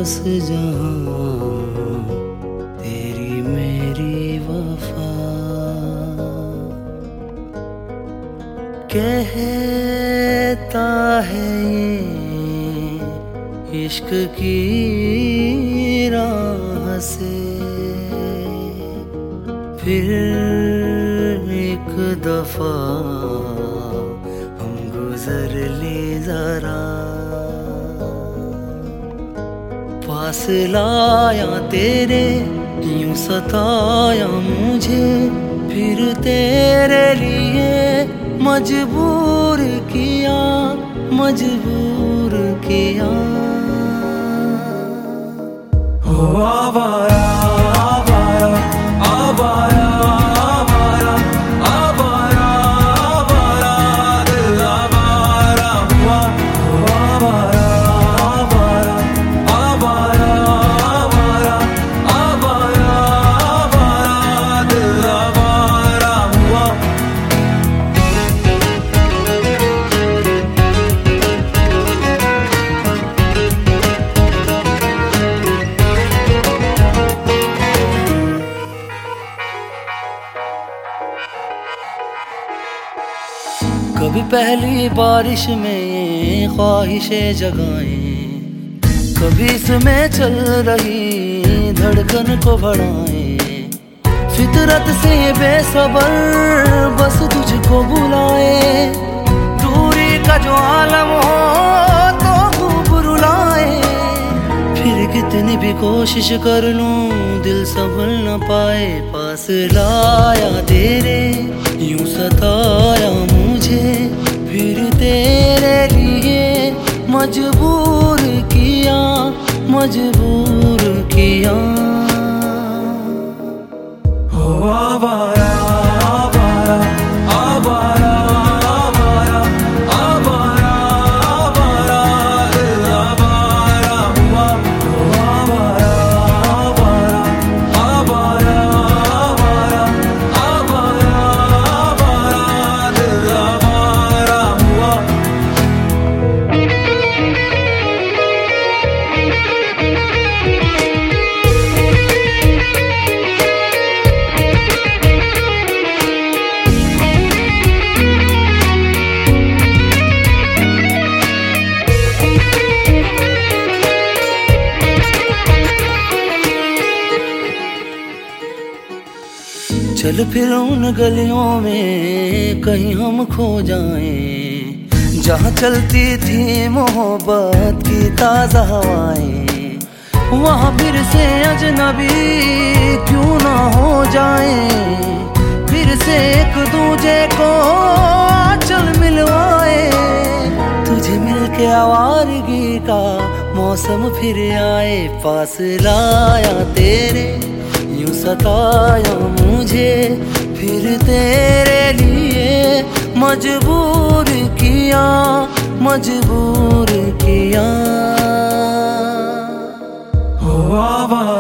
उस जहां तेरी मेरी वफा। कहता है ये इश्क की राह से, फिर एक दफा हम गुजर ले जरा। पास लाया तेरे यूं सताया मुझे, फिर तेरे लिए मजबूर किया, मजबूर किया। हो आवारा आवारा आवारा आवारा आवारा आवारा दिल आवारा हुआ। हो आवारा आवारा आवारा आवारा आवारा आवारा दिल आवारा हुआ। कभी पहली बारिश में ख्वाहिशें जगाएं, कभी इसमें चल रही धड़कन को बढ़ाएं। फितरत से बेसबर बस तुझको बुलाए, दूरी का जो आलम हो तो खूब रुलाए। फिर कितनी भी कोशिश कर लूं दिल संभल न पाए। पास लाया तेरे यूं सताया मुझे, फिर तेरे लिए मजबूर किया, मजबूर किया। हो आवारा आवारा आवारा आवारा आवारा आवारा दिल आवारा हुआ। हो आवारा आवारा आवारा आवारा आवारा आवारा दिल आवारा हुआ। चल फिर उन गलियों में कहीं हम खो जाएं, जहाँ चलती थी मोहब्बत की ताज़ा हवाएं। वहाँ फिर से अजनबी क्यों ना हो जाएं, फिर से एक दूजे को चल मिलवाए। तुझे मिलके आवारगी का मौसम फिर आए। पास लाया तेरे यूं सताया मुझे, फिर तेरे लिए मजबूर किया, मजबूर किया। हो आवारा